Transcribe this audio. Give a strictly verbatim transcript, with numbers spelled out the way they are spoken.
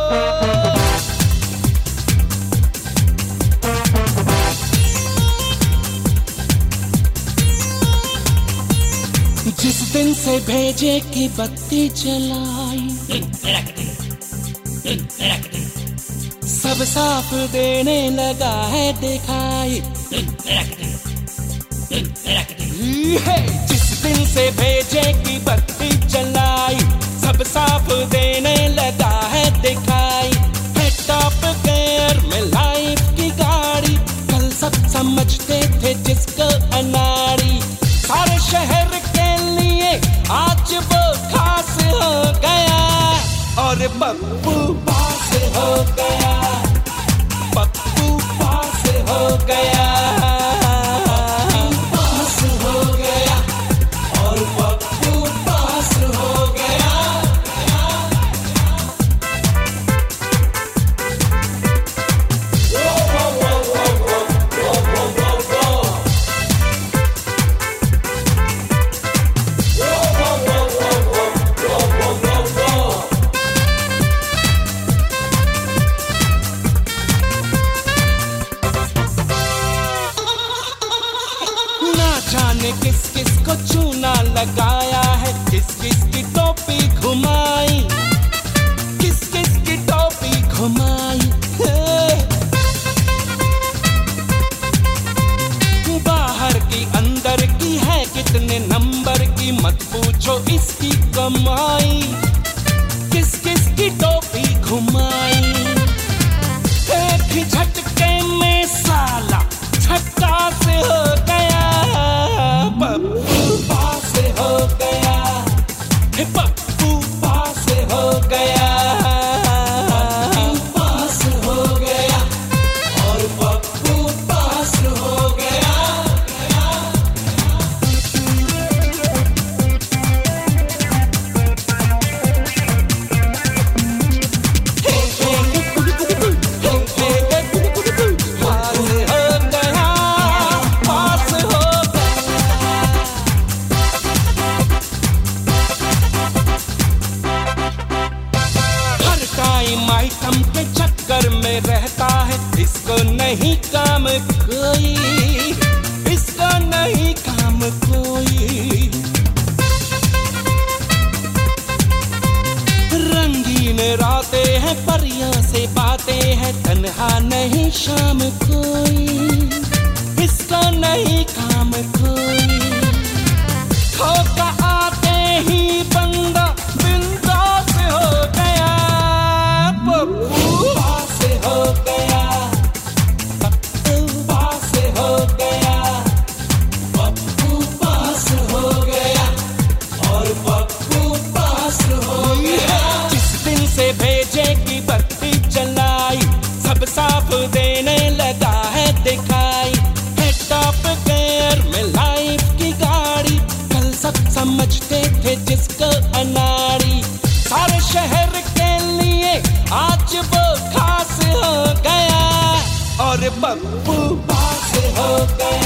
जिस दिन से भेजे की बत्ती जलाई, सब साफ देने लगा है दिखाई। जिस दिन से भेजे की बत्ती जलाई, सब साफ देने लगा है दिखाई। है टॉप गियर में लाइफ की गाड़ी, कल सब समझते थे जिसको अनाड़ी। सारे शहर के लिए आज वो खास हो गया, और पप्पू पास हो गया, पप्पू पास हो गया, पास हो गया, और पप्पू पास हो गया। जाने किस किस को चूना लगाया है, किस किस की टोपी घुमाई, किस किस की टोपी घुमाई। बाहर की अंदर की है कितने नंबर की, मत पूछो इसकी कमाई, किस किस की टोपी घुमाई। एक ही झटके में साला झक्कास हो गया, पप्पू पास हो गया, पप्पू पास हो गया, पप्पू पास हो गया, और पप्पू पास हो गया। आइटम के चक्कर में रहता है, इसको नहीं काम कोई, इसको नहीं काम कोई। रंगीन रातें हैं, परियों से बातें हैं, तन्हा नहीं शाम कोई, इसको नहीं काम कोई। धोखा आते ही बंदा बिंदास हो गया, पप्पू पास हो गया, पप्पू पास हो गया, पप्पू पास हो गया, और पप्पू पास हो गया। जिस दिन से भेजे की बत्ती जलाई, सब साफ देने लगा है दिखाई। है टॉप गियर में लाइफ की गाड़ी, कल सब समझते थे जिसको अनाड़ी। सारे शहर के लिए आज वो खास हो गया, और पप्पू पास हो गया।